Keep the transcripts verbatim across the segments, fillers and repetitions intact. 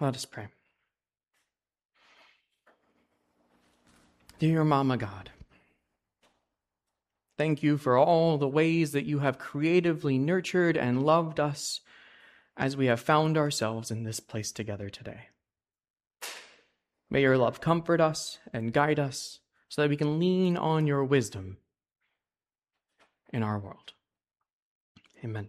Let us pray. Dear Mama God, thank you for all the ways that you have creatively nurtured and loved us as we have found ourselves in this place together today. May your love comfort us and guide us so that we can lean on your wisdom in our world. Amen.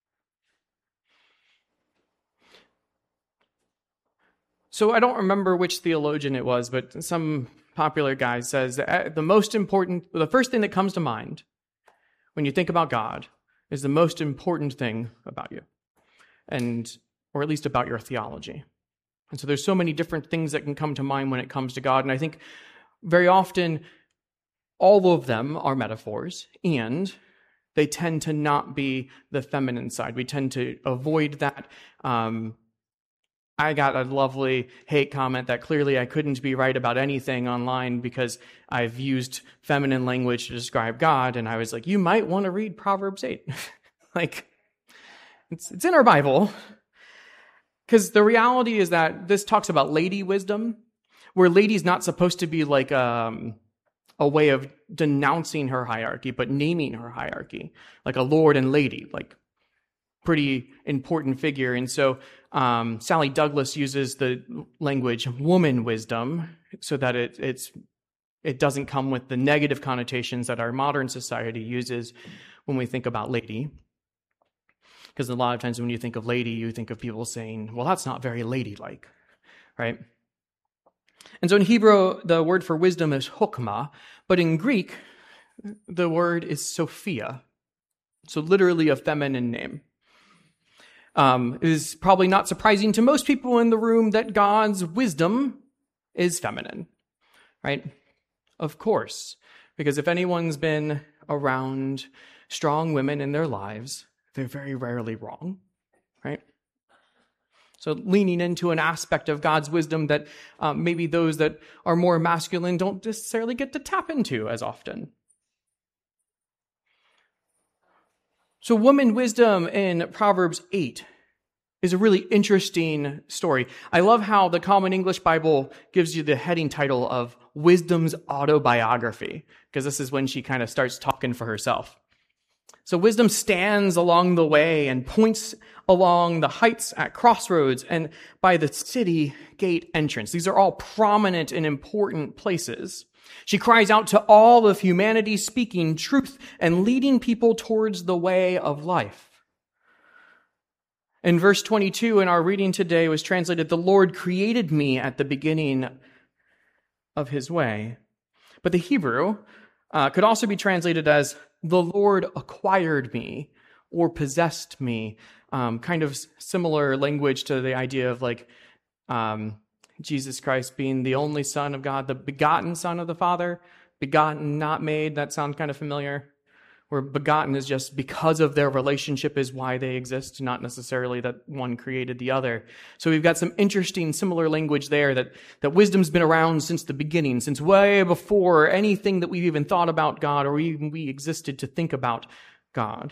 So I don't remember which theologian it was, but some popular guy says that the most important, the first thing that comes to mind when you think about God is the most important thing about you, and or at least about your theology. And so there's so many different things that can come to mind when it comes to God, and I think very often all of them are metaphors, and they tend to not be the feminine side. We tend to avoid that. Um, I got a lovely hate comment that clearly I couldn't be right about anything online because I've used feminine language to describe God, and I was like, you might want to read Proverbs eight. Like, it's it's in our Bible. Because the reality is that this talks about lady wisdom, where lady's not supposed to be like um, a way of denouncing her hierarchy, but naming her hierarchy, like a lord and lady, like pretty important figure. And so um, Sally Douglas uses the language woman wisdom so that it it's it doesn't come with the negative connotations that our modern society uses when we think about lady. Because a lot of times when you think of lady, you think of people saying, well, that's not very ladylike, right? And so in Hebrew, the word for wisdom is chokmah, but in Greek, the word is Sophia, so literally a feminine name. Um, it is probably not surprising to most people in the room that God's wisdom is feminine, right? Of course, because if anyone's been around strong women in their lives, they're very rarely wrong, right? So leaning into an aspect of God's wisdom that um, maybe those that are more masculine don't necessarily get to tap into as often. So woman wisdom in Proverbs eight is a really interesting story. I love how the Common English Bible gives you the heading title of Wisdom's Autobiography, because this is when she kind of starts talking for herself. So wisdom stands along the way and points along the heights at crossroads and by the city gate entrance. These are all prominent and important places. She cries out to all of humanity, speaking truth and leading people towards the way of life. In verse twenty-two in our reading today was translated, "The Lord created me at the beginning of his way." But the Hebrew uh, could also be translated as, "The Lord acquired me," or "possessed me." Um, kind of similar language to the idea of like um, Jesus Christ being the only Son of God, the begotten Son of the Father, begotten, not made. That sounds kind of familiar. Where begotten is just because of their relationship is why they exist, not necessarily that one created the other. So we've got some interesting similar language there that, that wisdom's been around since the beginning, since way before anything that we've even thought about God or even we existed to think about God.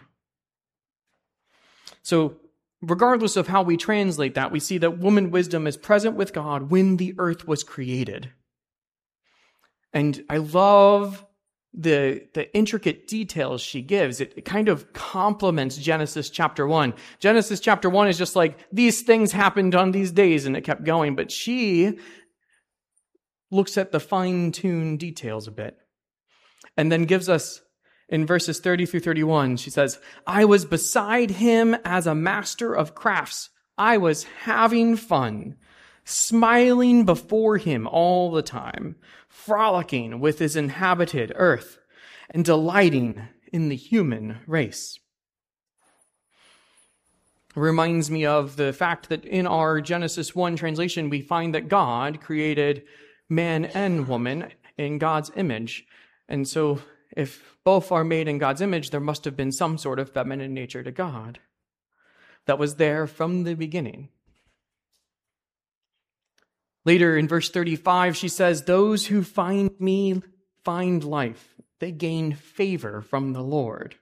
So regardless of how we translate that, we see that woman wisdom is present with God when the earth was created. And I love the, the intricate details she gives. It, it kind of complements Genesis chapter one. Genesis chapter one is just like, these things happened on these days, and it kept going. But she looks at the fine-tuned details a bit and then gives us, in verses thirty through thirty-one, she says, "I was beside him as a master of crafts. I was having fun, smiling before him all the time, frolicking with his inhabited earth, and delighting in the human race." It reminds me of the fact that in our Genesis one translation, we find that God created man and woman in God's image. And so if both are made in God's image, there must have been some sort of feminine nature to God that was there from the beginning. Later in verse thirty-five, she says, "Those who find me find life. They gain favor from the Lord."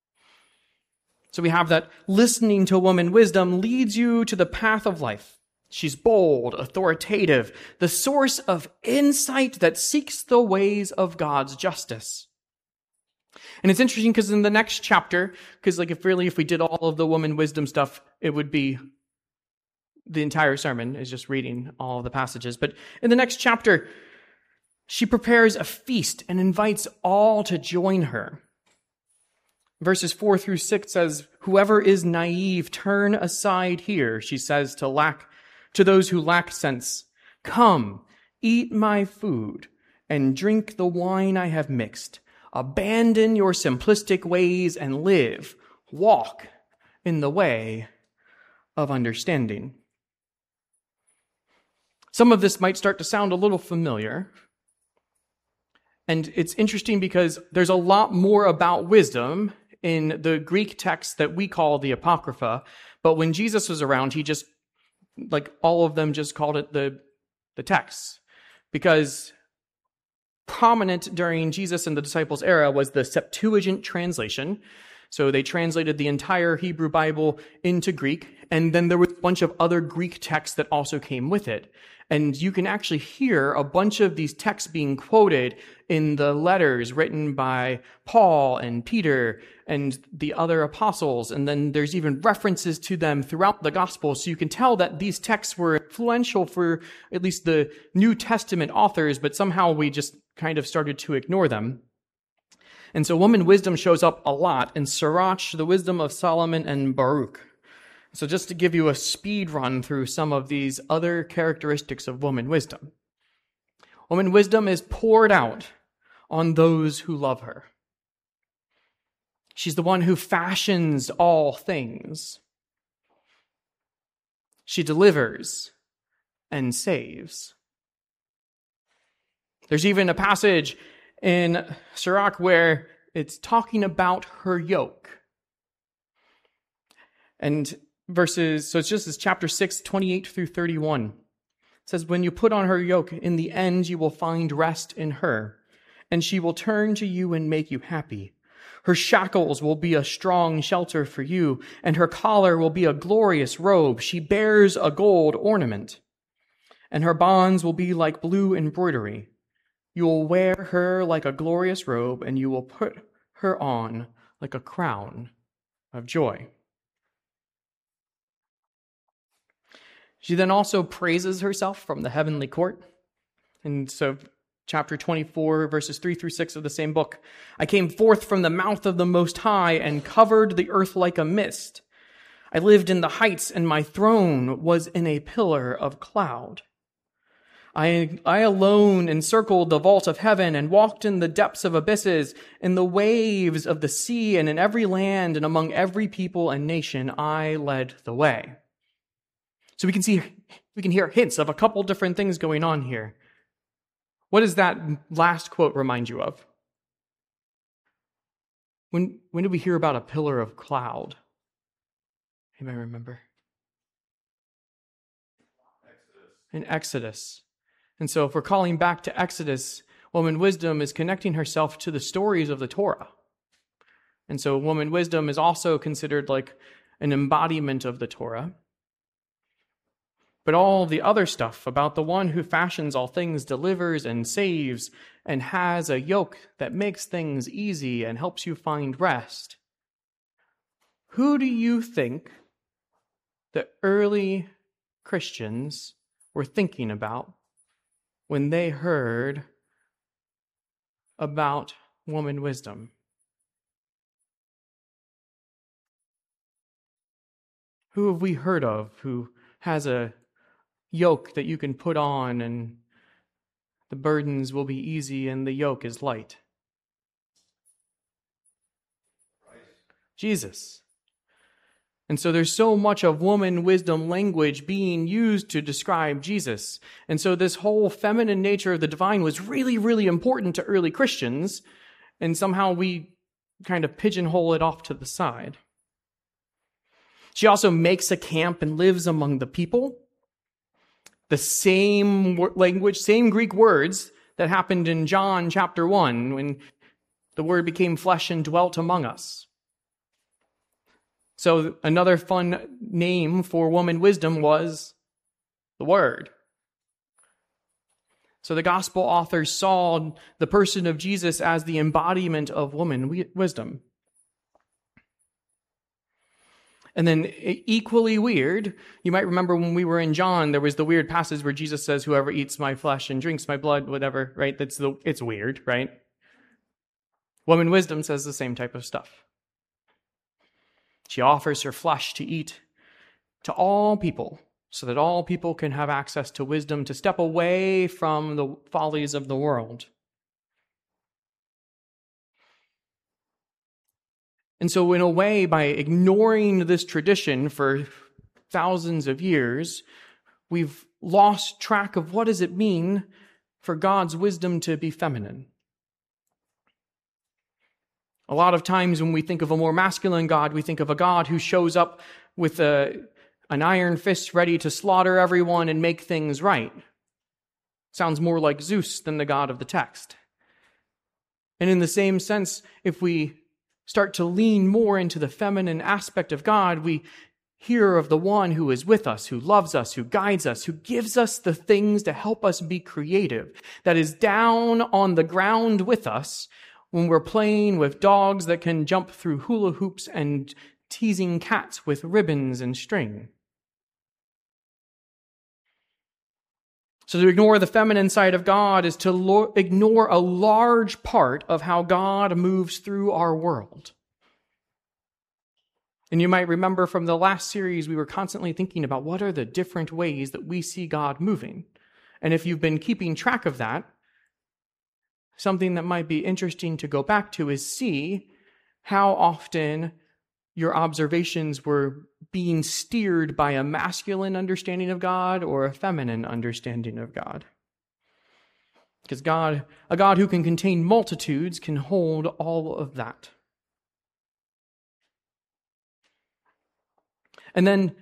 So we have that listening to woman wisdom leads you to the path of life. She's bold, authoritative, the source of insight that seeks the ways of God's justice. And it's interesting because in the next chapter, because like if really if we did all of the woman wisdom stuff, it would be the entire sermon is just reading all of the passages. But in the next chapter, she prepares a feast and invites all to join her. Verses four through six says, "Whoever is naive, turn aside here," she says to lack to those who lack sense. "Come, eat my food and drink the wine I have mixed. Abandon your simplistic ways and live. Walk in the way of understanding." Some of this might start to sound a little familiar. And it's interesting because there's a lot more about wisdom in the Greek text that we call the Apocrypha. But when Jesus was around, he just, like all of them just called it the, the texts. Because prominent during Jesus and the disciples' era was the Septuagint translation. So they translated the entire Hebrew Bible into Greek, and then there was a bunch of other Greek texts that also came with it. And you can actually hear a bunch of these texts being quoted in the letters written by Paul and Peter and the other apostles. And then there's even references to them throughout the gospel. So you can tell that these texts were influential for at least the New Testament authors, but somehow we just kind of started to ignore them. And so woman wisdom shows up a lot in Sirach, the wisdom of Solomon, and Baruch. So just to give you a speed run through some of these other characteristics of woman wisdom. Woman wisdom is poured out on those who love her. She's the one who fashions all things. She delivers and saves. There's even a passage in Sirach where it's talking about her yoke. And verses, so it's just this chapter six, twenty-eight through thirty-one. It says, "When you put on her yoke, in the end you will find rest in her, and she will turn to you and make you happy. Her shackles will be a strong shelter for you, and her collar will be a glorious robe. She bears a gold ornament, and her bonds will be like blue embroidery. You will wear her like a glorious robe, and you will put her on like a crown of joy." She then also praises herself from the heavenly court. And so chapter twenty-four, verses three through six of the same book. "I came forth from the mouth of the Most High and covered the earth like a mist. I lived in the heights, and my throne was in a pillar of cloud. I, I alone encircled the vault of heaven and walked in the depths of abysses, in the waves of the sea, and in every land and among every people and nation I led the way." So we can see, we can hear hints of a couple different things going on here. What does that last quote remind you of? When, when did we hear about a pillar of cloud? Anybody remember? Exodus. In Exodus. And so if we're calling back to Exodus, woman wisdom is connecting herself to the stories of the Torah. And so woman wisdom is also considered like an embodiment of the Torah. But all the other stuff about the one who fashions all things, delivers and saves, and has a yoke that makes things easy and helps you find rest. Who do you think the early Christians were thinking about when they heard about woman wisdom? Who have we heard of who has a yoke that you can put on and the burdens will be easy and the yoke is light? Christ. Jesus. And so there's so much of woman wisdom language being used to describe Jesus. And so this whole feminine nature of the divine was really, really important to early Christians. And somehow we kind of pigeonhole it off to the side. She also makes a camp and lives among the people. The same language, same Greek words that happened in John chapter one when the word became flesh and dwelt among us. So another fun name for woman wisdom was the Word. So the gospel authors saw the person of Jesus as the embodiment of woman wisdom. And then equally weird, you might remember when we were in John, there was the weird passage where Jesus says, whoever eats my flesh and drinks my blood, whatever, right? That's the, it's weird, right? Woman wisdom says the same type of stuff. She offers her flesh to eat to all people, so that all people can have access to wisdom, to step away from the follies of the world. And so in a way, by ignoring this tradition for thousands of years, we've lost track of what does it mean for God's wisdom to be feminine. A lot of times when we think of a more masculine God, we think of a God who shows up with a, an iron fist ready to slaughter everyone and make things right. Sounds more like Zeus than the God of the text. And in the same sense, if we start to lean more into the feminine aspect of God, we hear of the one who is with us, who loves us, who guides us, who gives us the things to help us be creative, that is down on the ground with us when we're playing with dogs that can jump through hula hoops and teasing cats with ribbons and string. So to ignore the feminine side of God is to lo- ignore a large part of how God moves through our world. And you might remember from the last series, we were constantly thinking about what are the different ways that we see God moving. And if you've been keeping track of that, something that might be interesting to go back to is see how often your observations were being steered by a masculine understanding of God or a feminine understanding of God. Because God, a God who can contain multitudes, can hold all of that. And then,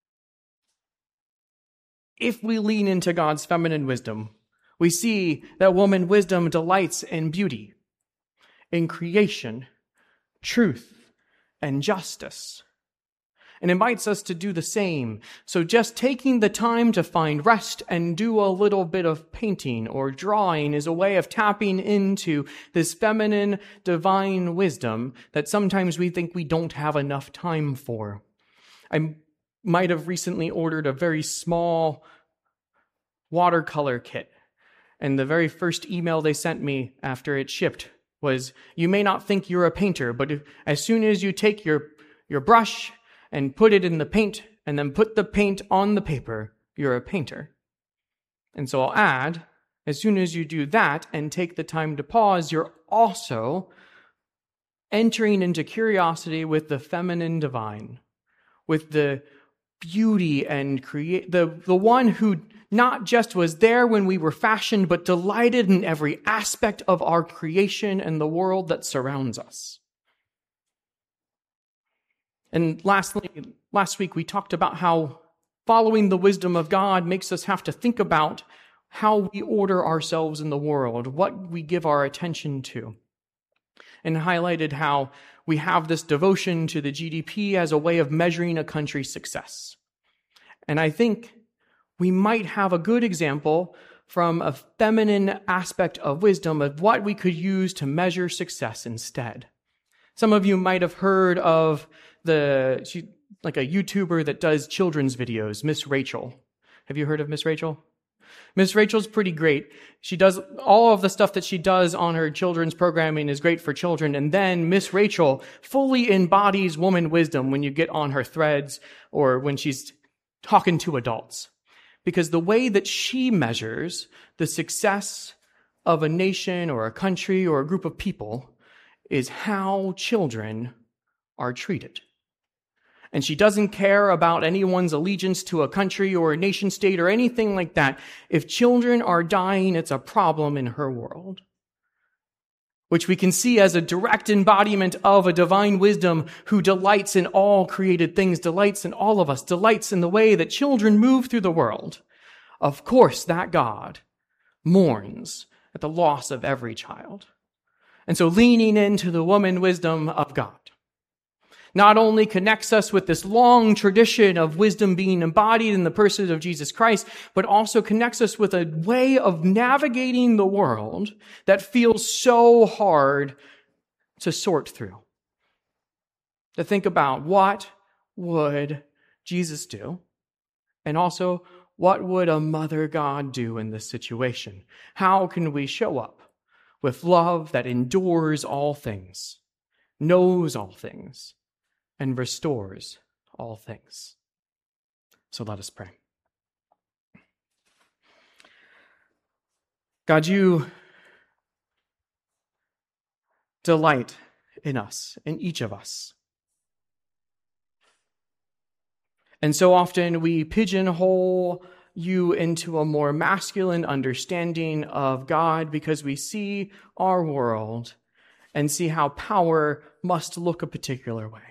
if we lean into God's feminine wisdom, we see that woman wisdom delights in beauty, in creation, truth, and justice, and invites us to do the same. So just taking the time to find rest and do a little bit of painting or drawing is a way of tapping into this feminine divine wisdom that sometimes we think we don't have enough time for. I might have recently ordered a very small watercolor kit, and the very first email they sent me after it shipped was, you may not think you're a painter, but if, as soon as you take your, your brush and put it in the paint and then put the paint on the paper, you're a painter. And so I'll add, as soon as you do that and take the time to pause, you're also entering into curiosity with the feminine divine, with the beauty and create the, the one who not just was there when we were fashioned, but delighted in every aspect of our creation and the world that surrounds us. And lastly, last week we talked about how following the wisdom of God makes us have to think about how we order ourselves in the world, what we give our attention to, and highlighted how we have this devotion to the G D P as a way of measuring a country's success. And I think we might have a good example from a feminine aspect of wisdom of what we could use to measure success instead. Some of you might have heard of the, she, like a YouTuber that does children's videos, Miss Rachel. Have you heard of Miss Rachel? Miss Rachel's pretty great. She does all of the stuff that she does on her children's programming is great for children. And then Miss Rachel fully embodies woman wisdom when you get on her threads or when she's talking to adults. Because the way that she measures the success of a nation or a country or a group of people is how children are treated. And she doesn't care about anyone's allegiance to a country or a nation state or anything like that. If children are dying, it's a problem in her world, which we can see as a direct embodiment of a divine wisdom who delights in all created things, delights in all of us, delights in the way that children move through the world. Of course, that God mourns at the loss of every child. And so leaning into the woman wisdom of God. not only connects us with this long tradition of wisdom being embodied in the person of Jesus Christ, but also connects us with a way of navigating the world that feels so hard to sort through. To think about, what would Jesus do? And also, what would a mother God do in this situation? How can we show up with love that endures all things, knows all things, and restores all things? So let us pray. God, you delight in us, in each of us. And so often we pigeonhole you into a more masculine understanding of God because we see our world and see how power must look a particular way.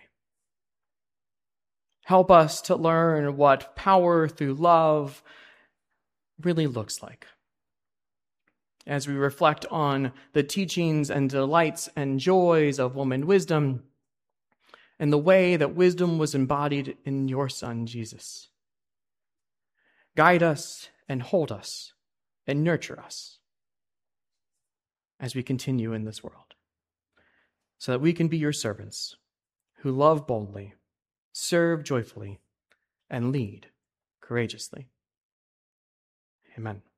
Help us to learn what power through love really looks like. As we reflect on the teachings and delights and joys of woman wisdom, and the way that wisdom was embodied in your Son, Jesus. Guide us and hold us and nurture us as we continue in this world, so that we can be your servants who love boldly, serve joyfully, and lead courageously. Amen.